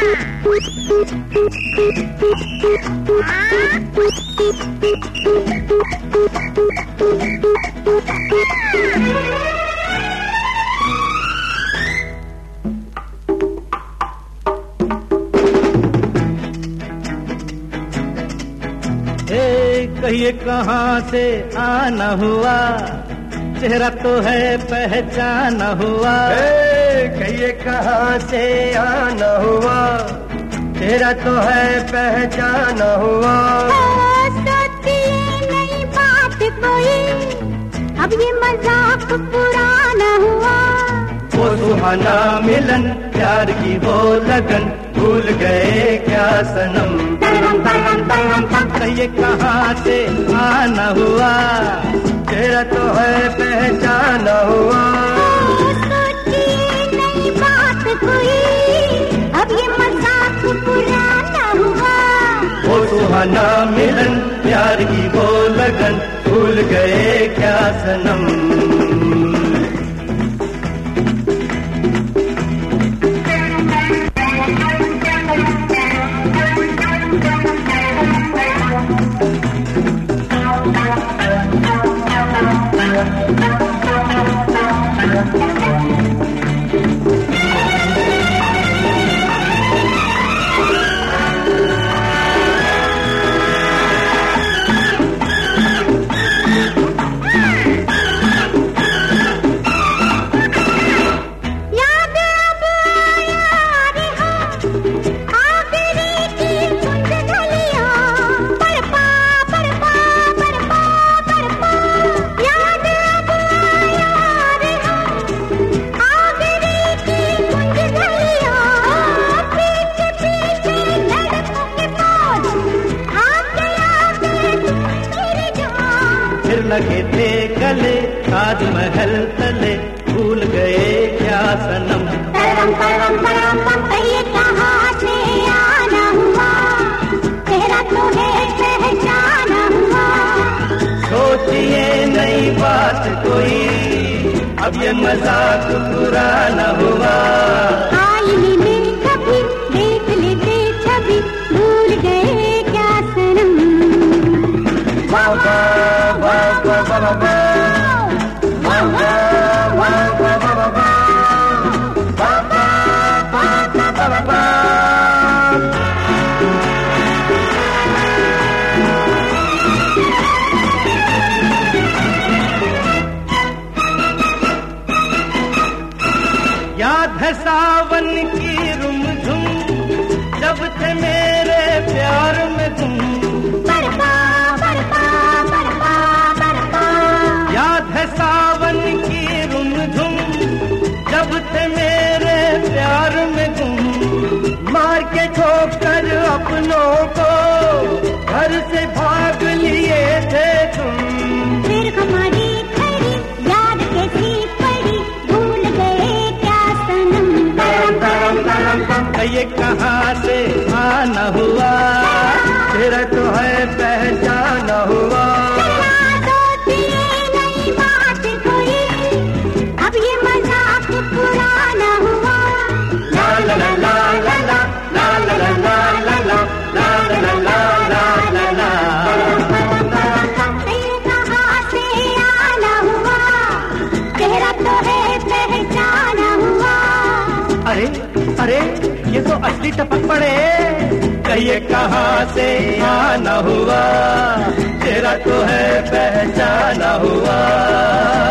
कहिए कहाँ से आना हुआ, चेहरा तो है पहचाना हुआ। कहिए कहाँ से आना हुआ, चेहरा तो है पहचाना हुआ। सोचिए नई बात कोई, अब ये मजाक पुराना हुआ। वो सुहाना मिलन, प्यार की वो लगन, भूल गए क्या सनम। कहिए कहाँ से आना हुआ, चेहरा तो है पहचाना हुआ। सोचिए नई बात कोई, अब ये मजाक पुराना हुआ। वो सुहाना मिलन, प्यार की वो लगन, भूल गए क्या सनम। लगे थे गले ताजमहल तले, भूल गए क्या सनम। कहिए कहाँ से आना हुआ, तेरा तो है पहचाना हुआ। सोचिए नई बात कोई, अब ये मजाक पुराना हुआ। आईने में कभी देख लेते छवि, भूल गए क्या सनम। बाबा बाबा बाबा बाबा याद है सावन की रुमझुम, जब थे मेरे प्यार में तुम। याद है सावन की रुमझुम, जब थे मेरे प्यार में तुम। मार के ठोकर अपनों को घर से भाग लिए थे तुम। फिर हमारी खरी याद कैसी पड़ी, भूल गए क्या सनम। कहिए कहाँ से आना हुआ, तेरा तो है पहचाना हुआ। सोचिए नई बात कोई, अब ये मजाक पुराना हुआ। ला ला ला ला ला ला ला ला ला ला ला ला ला ला ला। कहाँ से आना हुआ, चेहरा तो है पहचाना हुआ। अरे अरे ये तो असली टपक पड़े। कहिए कहाँ से आना हुआ, तेरा तो है पहचाना हुआ।